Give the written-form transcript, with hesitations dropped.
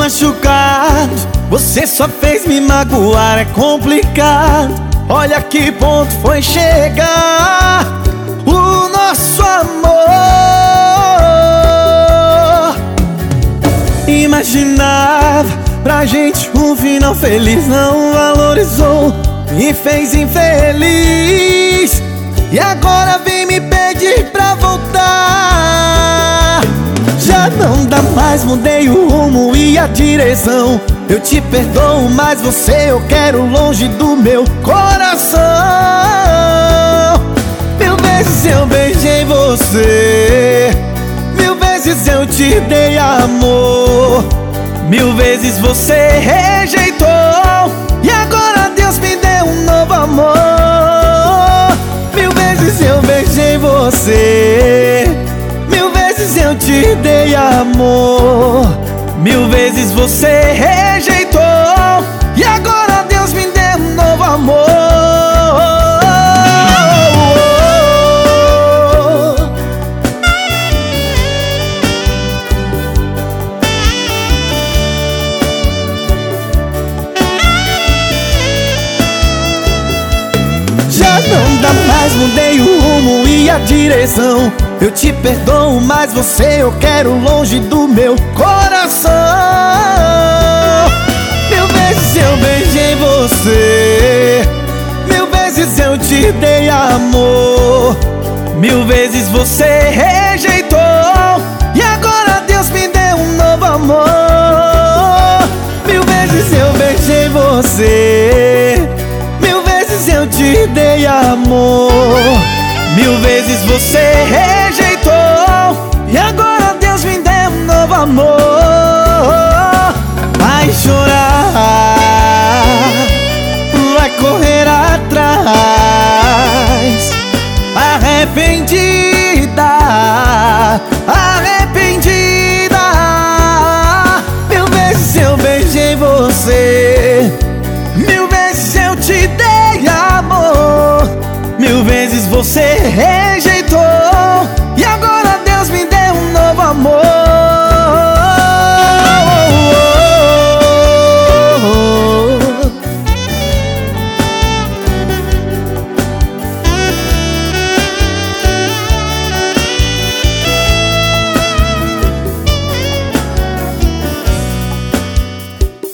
machucado, você só fez me magoar, é complicado. Olha que ponto foi chegar o nosso amor. Imaginava pra gente um final feliz, não valorizou, me fez infeliz. E agora vem me pedir pra voltar. Já não dá mais, mudei o rumo e a direção. Eu te perdoo, mas você eu quero longe do meu coração. 1000 vezes eu beijei você, 1000 vezes eu te dei amor, 1000 vezes você rejeitou. E agora Deus me deu um novo amor. 1000 vezes eu beijei você, 1000 vezes eu te dei amor, 1000 vezes você rejeitou. E agora Deus me deu um novo amor. Já não dá mais, mudei o rumo e a direção. Eu te perdoo, mas você eu quero longe do meu coração. 1000 vezes eu beijei você, 1000 vezes eu te dei amor, 1000 vezes você rejeitou. E agora Deus me deu um novo amor. 1000 vezes eu beijei você, 1000 vezes eu te dei amor, 1000 vezes você rejeitou. E agora Deus me deu um novo amor. Vai chorar, vai correr atrás, arrependida, arrependida. 1000 vezes eu beijei você, 1000 vezes eu te dei amor, 1000 vezes você